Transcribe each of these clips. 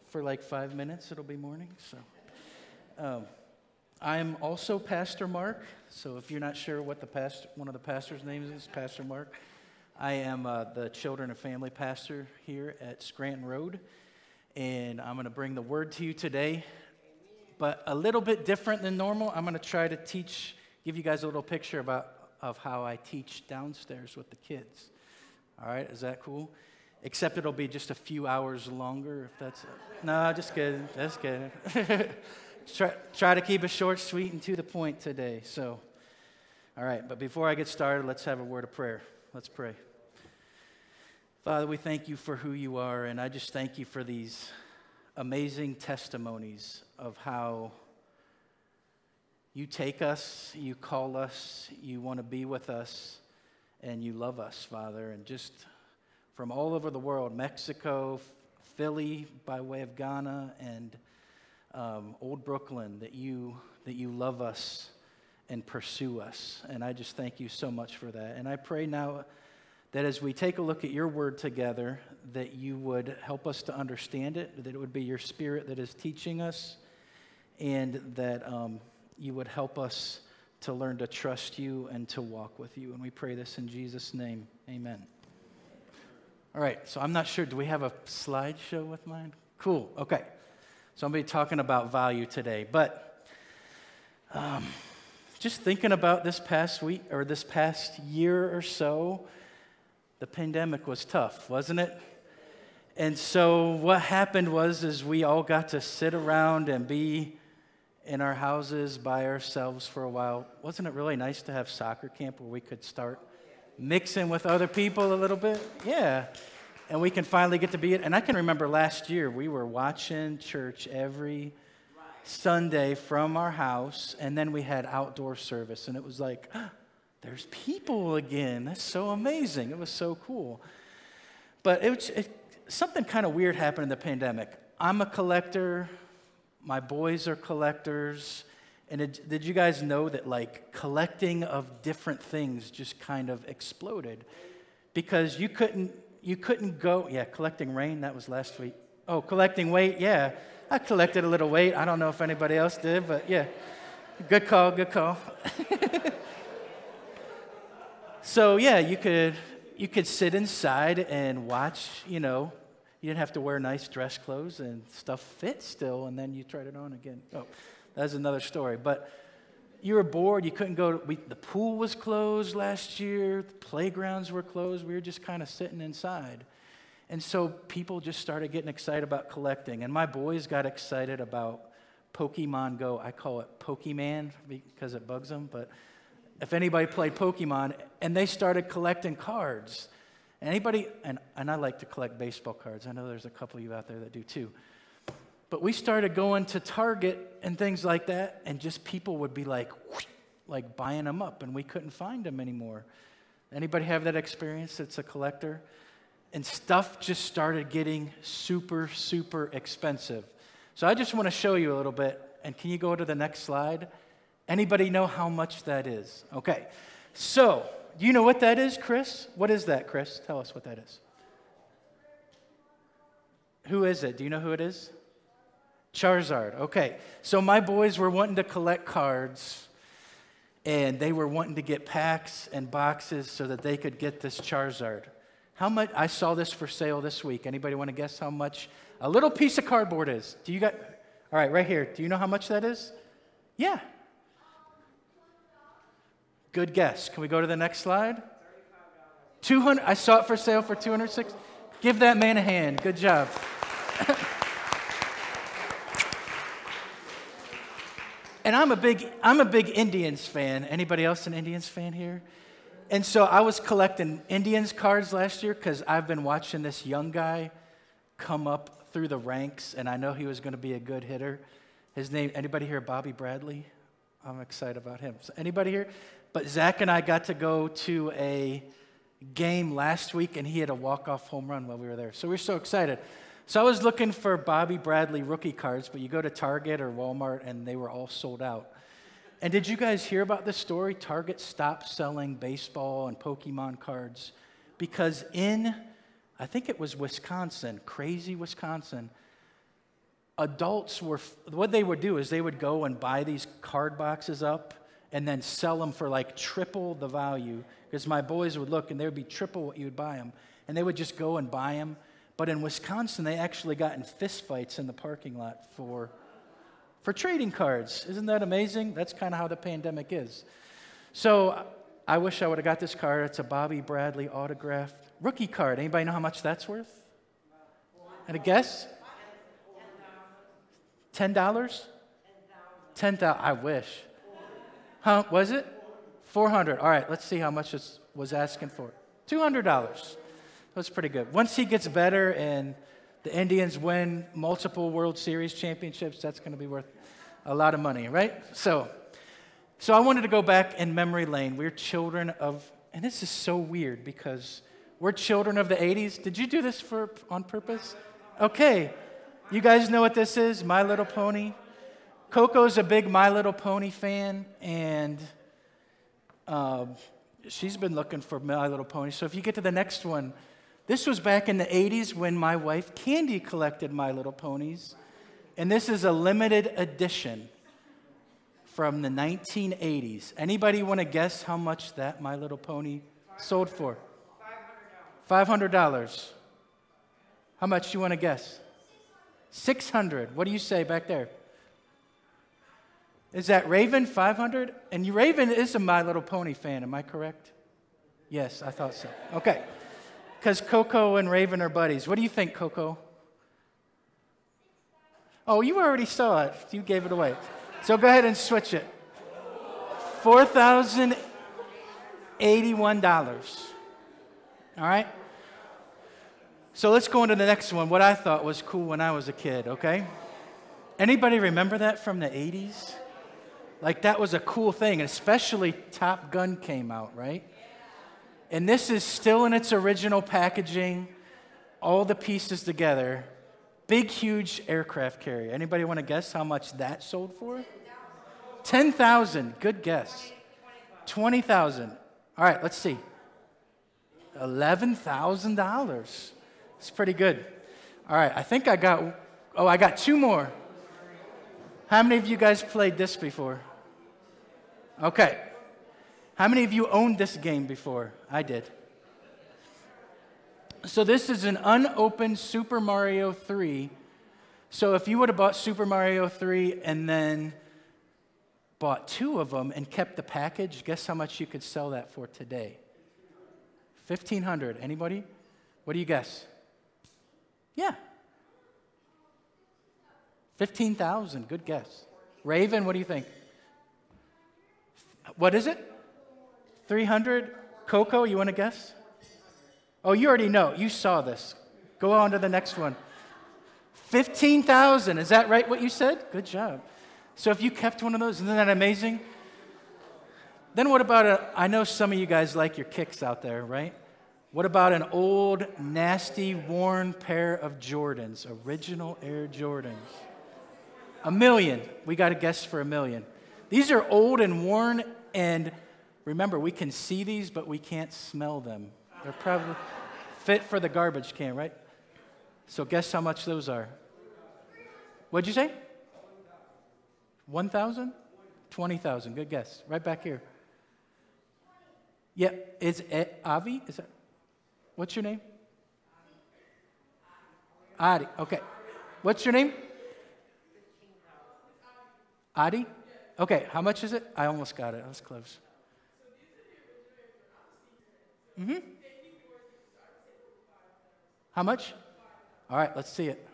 for like 5 minutes. It'll be morning. So, I'm also Pastor Mark. So if you're not sure what one of the pastor's names is, Pastor Mark. I am the children and family pastor here at Scranton Road, and I'm going to bring the word to you today, but a little bit different than normal. I'm going to try to give you guys a little picture of how I teach downstairs with the kids. All right, is that cool? Except it'll be just a few hours longer, if that's... No, just kidding, just kidding. Try to keep it short, sweet, and to the point today. So, all right, but before I get started, let's have a word of prayer. Let's pray. Father, we thank you for who you are, and I just thank you for these amazing testimonies of how you take us, you call us, you want to be with us, and you love us, Father, and just from all over the world, Mexico, Philly by way of Ghana, and Old Brooklyn, that you love us and pursue us. And I just thank you so much for that. And I pray now that as we take a look at your word together, that you would help us to understand it, that it would be your spirit that is teaching us, and that you would help us to learn to trust you and to walk with you. And we pray this in Jesus' name. Amen. All right, so I'm not sure, do we have a slideshow with mine? Cool, okay. So I'm going to be talking about value today, but just thinking about this past week or this past year or so, the pandemic was tough, wasn't it? And so what happened is we all got to sit around and be in our houses by ourselves for a while. Wasn't it really nice to have soccer camp where we could start mixing with other people a little bit? Yeah. And we can finally get to be it. And I can remember last year, we were watching church every Sunday from our house, and then we had outdoor service, and it was like, there's people again. That's so amazing. It was so cool. But something kind of weird happened in the pandemic. I'm a collector. My boys are collectors. And did you guys know that, like, collecting of different things just kind of exploded? Because you couldn't go, collecting rain, that was last week. Oh, collecting weight, yeah. I collected a little weight. I don't know if anybody else did, but yeah. Good call. So, yeah, you could sit inside and watch, you didn't have to wear nice dress clothes and stuff fit still, and then you tried it on again. Oh, that's another story. But you were bored, you couldn't go, the pool was closed last year, the playgrounds were closed, we were just kind of sitting inside. And so people just started getting excited about collecting, and my boys got excited about Pokemon Go. I call it Pokemon because it bugs them, but if anybody played Pokemon, and they started collecting cards. Anybody, and I like to collect baseball cards. I know there's a couple of you out there that do too. But we started going to Target and things like that, and just people would be like buying them up, and we couldn't find them anymore. Anybody have that experience that's a collector? And stuff just started getting super, super expensive. So I just want to show you a little bit, and can you go to the next slide? Anybody know how much that is? Okay, so do you know what that is, Chris? What is that, Chris? Tell us what that is. Who is it? Do you know who it is? Charizard. Okay, so my boys were wanting to collect cards, and they were wanting to get packs and boxes so that they could get this Charizard. How much? I saw this for sale this week. Anybody want to guess how much a little piece of cardboard is? Do you got? All right, right here. Do you know how much that is? Yeah. Good guess. Can we go to the next slide? $200. I saw it for sale for $206. Give that man a hand. Good job. And I'm a big Indians fan. Anybody else an Indians fan here? And so I was collecting Indians cards last year because I've been watching this young guy come up through the ranks, and I know he was going to be a good hitter. His name, anybody here, Bobby Bradley? I'm excited about him. So anybody here? But Zach and I got to go to a game last week, and he had a walk-off home run while we were there. So we were so excited. So I was looking for Bobby Bradley rookie cards, but you go to Target or Walmart, and they were all sold out. And did you guys hear about this story? Target stopped selling baseball and Pokemon cards because I think it was Wisconsin, crazy Wisconsin, adults what they would do is they would go and buy these card boxes up and then sell them for like triple the value, because my boys would look and they would be triple what you would buy them, and they would just go and buy them. But in Wisconsin, they actually got in fist fights in the parking lot for trading cards. Isn't that amazing? That's kind of how the pandemic is. So I wish I would have got this card. It's a Bobby Bradley autographed rookie card. Anybody know how much that's worth? And a guess? $10? $10,000. I wish. Huh? Was it? $400. All right, let's see how much it was asking for. $200. That's pretty good. Once he gets better and the Indians win multiple World Series championships, that's going to be worth a lot of money, right? So I wanted to go back in memory lane. We're children of, and this is so weird because we're children of the 80s. Did you do this on purpose? Okay. You guys know what this is? My Little Pony. Coco's a big My Little Pony fan, and she's been looking for My Little Pony. So if you get to the next one, this was back in the 80s when my wife Candy collected My Little Ponies, and this is a limited edition from the 1980s. Anybody want to guess how much that My Little Pony sold for? $500. How much do you want to guess? $600. What do you say back there? Is that Raven, 500? And Raven is a My Little Pony fan, am I correct? Yes, I thought so. Okay. Because Coco and Raven are buddies. What do you think, Coco? Oh, you already saw it. You gave it away. So go ahead and switch it. $4,081. All right? So let's go on to the next one, what I thought was cool when I was a kid, okay? Anybody remember that from the 80s? Like, that was a cool thing, especially Top Gun came out, right? And this is still in its original packaging, all the pieces together. Big, huge aircraft carrier. Anybody want to guess how much that sold for? $10,000. Good guess. $20,000. All right, let's see. $11,000. It's pretty good. All right, I think I got two more. How many of you guys played this before? Okay. How many of you owned this game before? I did. So this is an unopened Super Mario 3. So if you would have bought Super Mario 3 and then bought two of them and kept the package, guess how much you could sell that for today? $1,500. Anybody? What do you guess? Yeah. $15,000. Good guess. Raven, what do you think? What is it? 300? Coco, you want to guess? Oh, you already know. You saw this. Go on to the next one. 15,000. Is that right what you said? Good job. So if you kept one of those, isn't that amazing? Then what about I know some of you guys like your kicks out there, right? What about an old, nasty, worn pair of Jordans, original Air Jordans? $1 million. We got a guess for $1 million. These are old and worn, and remember, we can see these, but we can't smell them. They're probably fit for the garbage can, right? So guess how much those are. What'd you say? 1,000? 20,000. Good guess. Right back here. Yeah, is it Avi? Is that? What's your name? Adi. Okay. What's your name? Adi? Okay, how much is it? I almost got it. I was close. Mm-hmm. How much? All right, let's see it.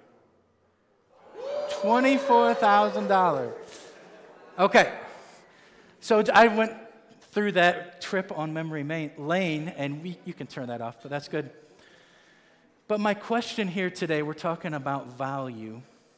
$24,000. Okay. So I went through that trip on memory lane, and you can turn that off, but that's good. But my question here today, we're talking about value,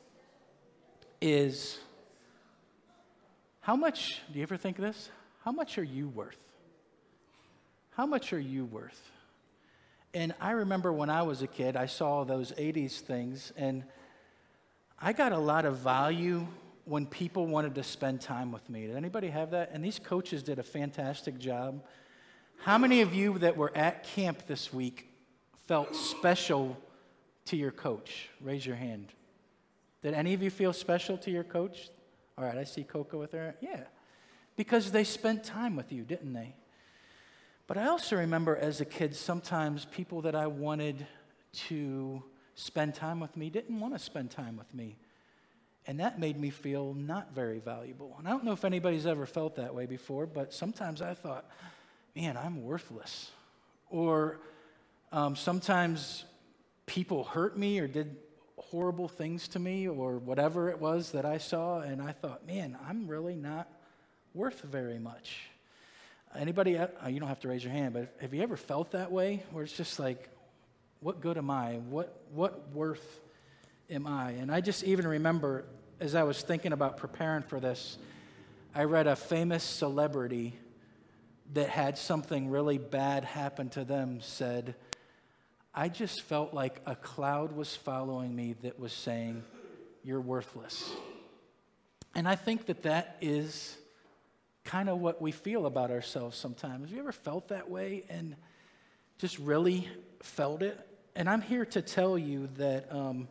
is how much, do you ever think of this? How much are you worth? How much are you worth? And I remember when I was a kid, I saw those 80s things, and I got a lot of value when people wanted to spend time with me. Did anybody have that? And these coaches did a fantastic job. How many of you that were at camp this week felt special to your coach? Raise your hand. Did any of you feel special to your coach? All right, I see Coco with her. Yeah, because they spent time with you, didn't they? But I also remember as a kid, sometimes people that I wanted to spend time with me didn't want to spend time with me. And that made me feel not very valuable. And I don't know if anybody's ever felt that way before, but sometimes I thought, man, I'm worthless. Or sometimes people hurt me or did horrible things to me or whatever it was that I saw, and I thought, man, I'm really not worth very much. Anybody, you don't have to raise your hand, but have you ever felt that way, where it's just like, what good am I? What worth am I? And I just even remember, as I was thinking about preparing for this, I read a famous celebrity that had something really bad happen to them said, I just felt like a cloud was following me that was saying, you're worthless. And I think that that is kind of what we feel about ourselves sometimes. Have you ever felt that way and just really felt it? And I'm here to tell you that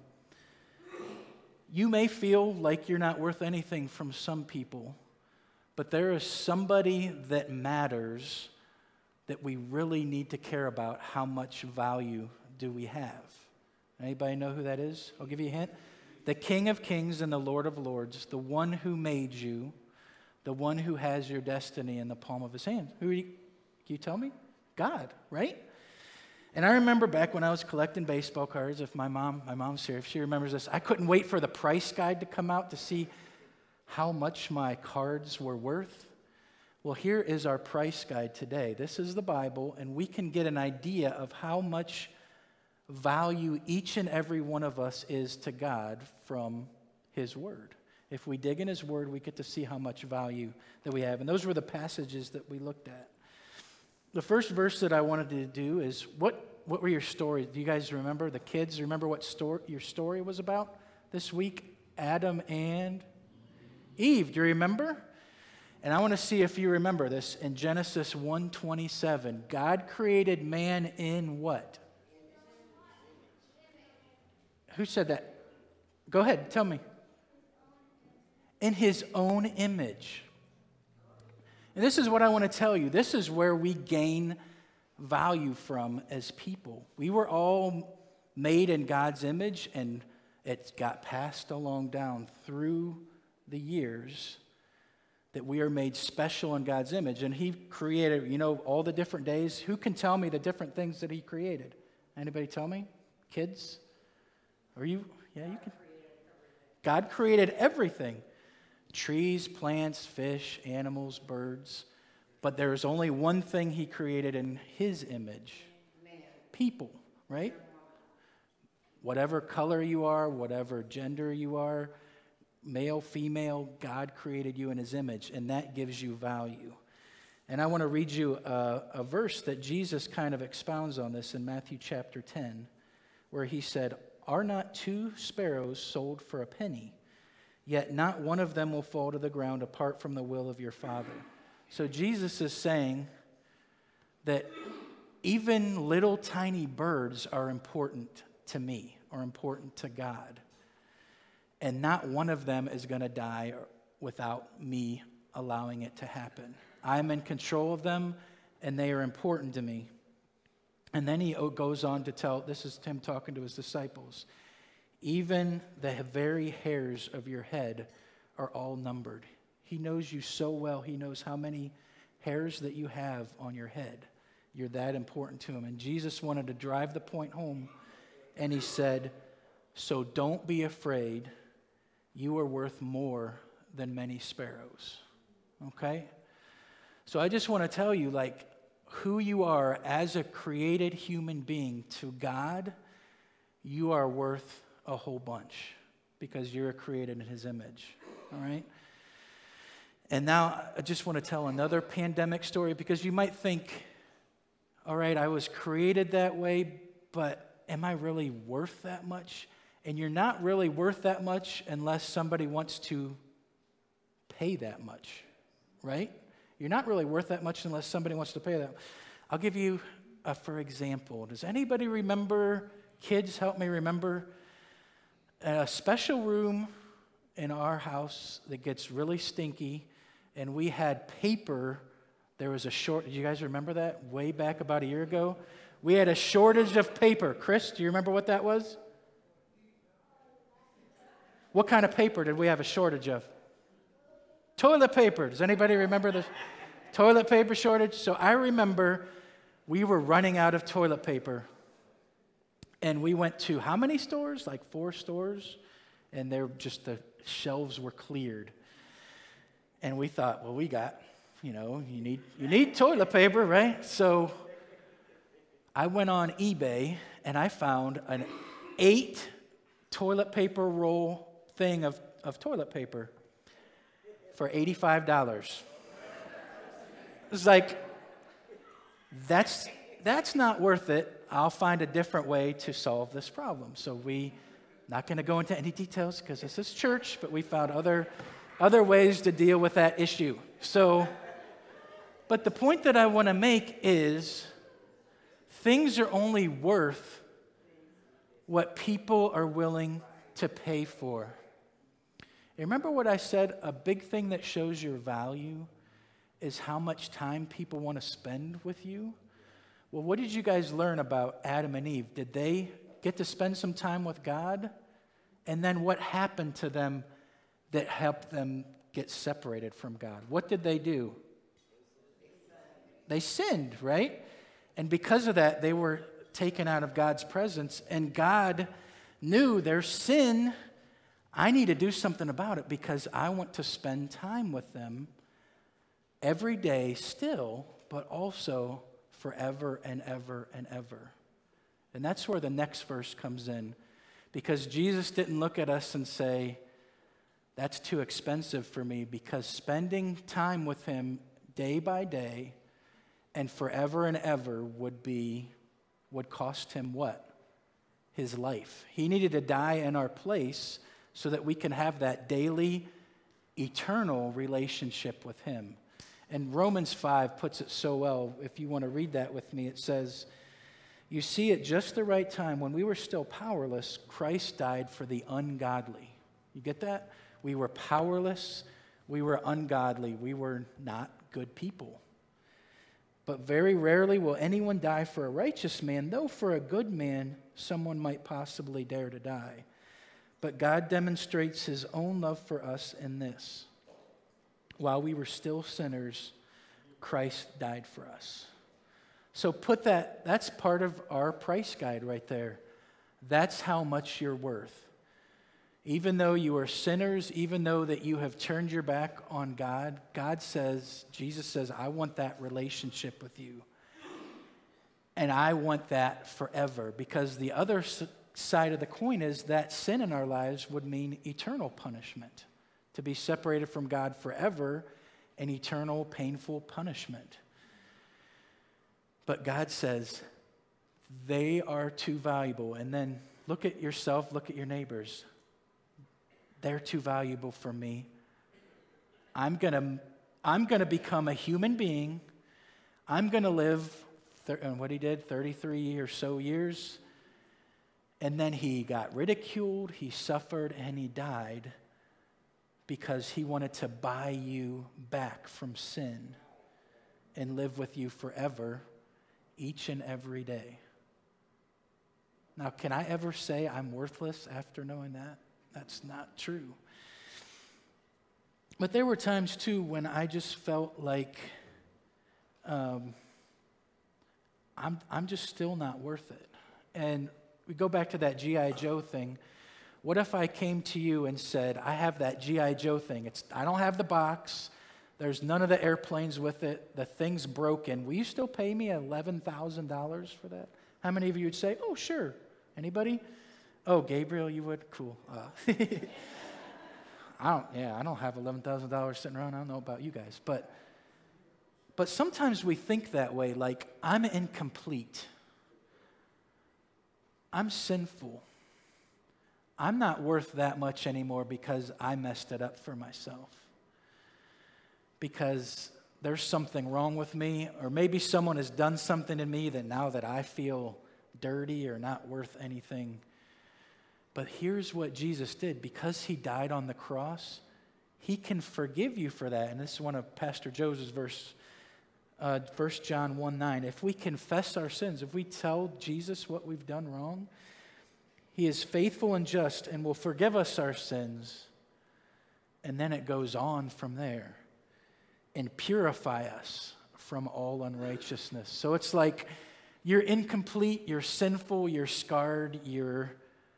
you may feel like you're not worth anything from some people, but there is somebody that matters that we really need to care about. How much value do we have? Anybody know who that is? I'll give you a hint. The King of Kings and the Lord of Lords, the one who made you, the one who has your destiny in the palm of his hand. Can you tell me? God, right? And I remember back when I was collecting baseball cards, if my mom's here, if she remembers this, I couldn't wait for the price guide to come out to see how much my cards were worth. Well, here is our price guide today. This is the Bible, and we can get an idea of how much value each and every one of us is to God from his word. If we dig in his word, we get to see how much value that we have. And those were the passages that we looked at. The first verse that I wanted to do is, what were your stories? Do you guys remember? The kids, remember what your story was about this week? Adam and Eve. Do you remember? And I want to see if you remember this. In Genesis 1:27, God created man in what? Who said that? Go ahead, tell me. In his own image. And this is what I want to tell you. This is where we gain value from as people. We were all made in God's image, and it got passed along down through the years that we are made special in God's image. And he created, all the different days. Who can tell me the different things that he created? Anybody tell me? Kids? Are you? Yeah, you can. God created everything. Trees, plants, fish, animals, birds. But there is only one thing he created in his image. People, right? Whatever color you are, whatever gender you are, male, female, God created you in his image, and that gives you value. And I want to read you a verse that Jesus kind of expounds on this in Matthew chapter 10, where he said, "Are not 2 sparrows sold for a penny? Yet not one of them will fall to the ground apart from the will of your Father." So Jesus is saying that even little tiny birds are important to me, or important to God. And not one of them is going to die without me allowing it to happen. I'm in control of them, and they are important to me. And then he goes on to tell, this is him talking to his disciples, even the very hairs of your head are all numbered. He knows you so well. He knows how many hairs that you have on your head. You're that important to him. And Jesus wanted to drive the point home, and he said, so don't be afraid. You are worth more than many sparrows. Okay? So I just want to tell you, who you are as a created human being to God, you are worth a whole bunch because you're created in his image. All right? And now I just want to tell another pandemic story, because you might think, all right, I was created that way, but am I really worth that much? And you're not really worth that much unless somebody wants to pay that much, right? You're not really worth that much unless somebody wants to pay that. I'll give you for example. Does anybody remember, kids, help me remember, a special room in our house that gets really stinky, and we had paper. There was a short, do you guys remember that? Way back about a year ago? We had a shortage of paper. Chris, do you remember what that was? What kind of paper did we have a shortage of? Toilet paper. Does anybody remember the toilet paper shortage? So I remember we were running out of toilet paper. And we went to how many stores? Like 4 stores. And the shelves were cleared. And we thought, well, we got, you need toilet paper, right? So I went on eBay and I found an 8 toilet paper roll thing of toilet paper for $85. It's like, that's not worth it. I'll find a different way to solve this problem. So not going to go into any details because this is church, but we found other ways to deal with that issue. So, but the point that I want to make is things are only worth what people are willing to pay for. You remember what I said? A big thing that shows your value is how much time people want to spend with you. Well, what did you guys learn about Adam and Eve? Did they get to spend some time with God? And then what happened to them that helped them get separated from God? What did they do? They sinned, right? And because of that, they were taken out of God's presence. And God knew their sin. I need to do something about it because I want to spend time with them every day still, but also forever and ever and ever. And that's where the next verse comes in. Because Jesus didn't look at us and say, that's too expensive for me, because spending time with him day by day and forever and ever would cost him what? His life. He needed to die in our place so that we can have that daily, eternal relationship with him. And Romans 5 puts it so well. If you want to read that with me, it says, you see, at just the right time, when we were still powerless, Christ died for the ungodly. You get that? We were powerless. We were ungodly. We were not good people. But very rarely will anyone die for a righteous man, though for a good man, someone might possibly dare to die. But God demonstrates his own love for us in this. While we were still sinners, Christ died for us. So that's part of our price guide right there. That's how much you're worth. Even though you are sinners, even though that you have turned your back on God, Jesus says, I want that relationship with you. And I want that forever, because the other side of the coin is that sin in our lives would mean eternal punishment, to be separated from God forever, and eternal painful punishment. But God says they are too valuable. And then look at yourself, look at your neighbors. They're too valuable for me. I'm gonna become a human being. I'm gonna live, what he did, 33 or so years. And then he got ridiculed, he suffered, and he died because he wanted to buy you back from sin and live with you forever, each and every day. Now, can I ever say I'm worthless after knowing that? That's not true. But there were times, too, when I just felt like I'm just still not worth it. And we go back to that G.I. Joe thing. What if I came to you and said, I have that G.I. Joe thing. I don't have the box. There's none of the airplanes with it. The thing's broken. Will you still pay me $11,000 for that? How many of you would say, oh, sure. Anybody? Oh, Gabriel, you would? Cool. I don't have $11,000 sitting around. I don't know about you guys. But sometimes we think that way, like, I'm incomplete. I'm sinful. I'm not worth that much anymore because I messed it up for myself. Because there's something wrong with me, or maybe someone has done something to me that now that I feel dirty or not worth anything. But here's what Jesus did. Because he died on the cross, he can forgive you for that. And this is one of Pastor Joseph's verse, 1 John 1:9. If we confess our sins, if we tell Jesus what we've done wrong, he is faithful and just and will forgive us our sins. And then it goes on from there. And purify us from all unrighteousness. So it's like you're incomplete, you're sinful, you're scarred, you're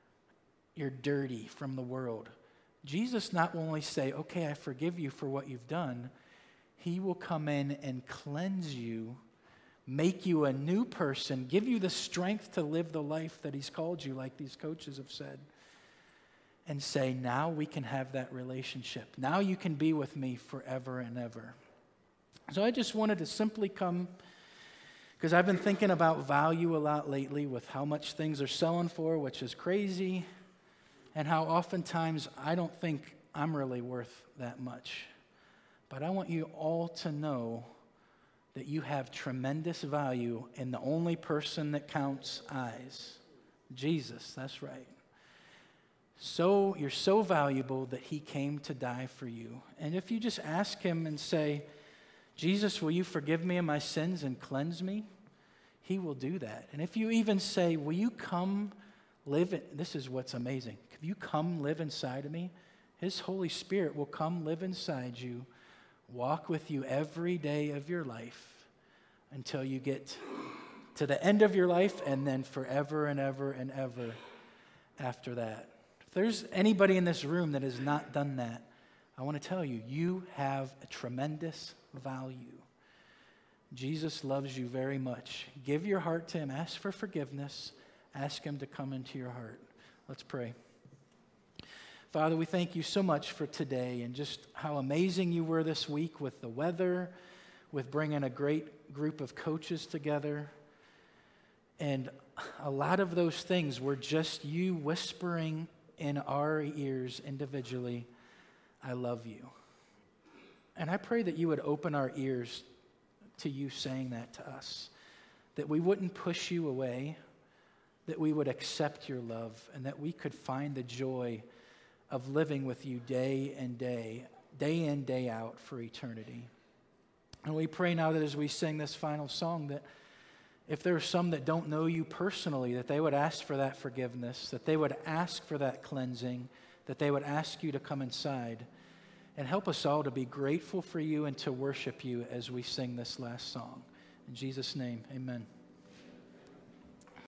dirty from the world. Jesus not only say, okay, I forgive you for what you've done, he will come in and cleanse you, make you a new person, give you the strength to live the life that he's called you, like these coaches have said, and say, now we can have that relationship. Now you can be with me forever and ever. So I just wanted to simply come, because I've been thinking about value a lot lately with how much things are selling for, which is crazy, and how oftentimes I don't think I'm really worth that much. But I want you all to know that you have tremendous value in the only person that counts eyes, Jesus, that's right. So you're so valuable that he came to die for you. And if you just ask him and say, Jesus, will you forgive me of my sins and cleanse me? He will do that. And if you even say, will you come live, this is what's amazing. If you come live inside of me, his Holy Spirit will come live inside you, walk with you every day of your life until you get to the end of your life and then forever and ever and ever after that. If there's anybody in this room that has not done that, I want to tell you, you have a tremendous value. Jesus loves you very much. Give your heart to him. Ask for forgiveness. Ask him to come into your heart. Let's pray. Father, we thank you so much for today and just how amazing you were this week with the weather, with bringing a great group of coaches together. And a lot of those things were just you whispering in our ears individually, I love you. And I pray that you would open our ears to you saying that to us, that we wouldn't push you away, that we would accept your love, and that we could find the joy of living with you day in, day out for eternity. And we pray now that as we sing this final song, that if there are some that don't know you personally, that they would ask for that forgiveness, that they would ask for that cleansing, that they would ask you to come inside. And help us all to be grateful for you and to worship you as we sing this last song. In Jesus' name, amen.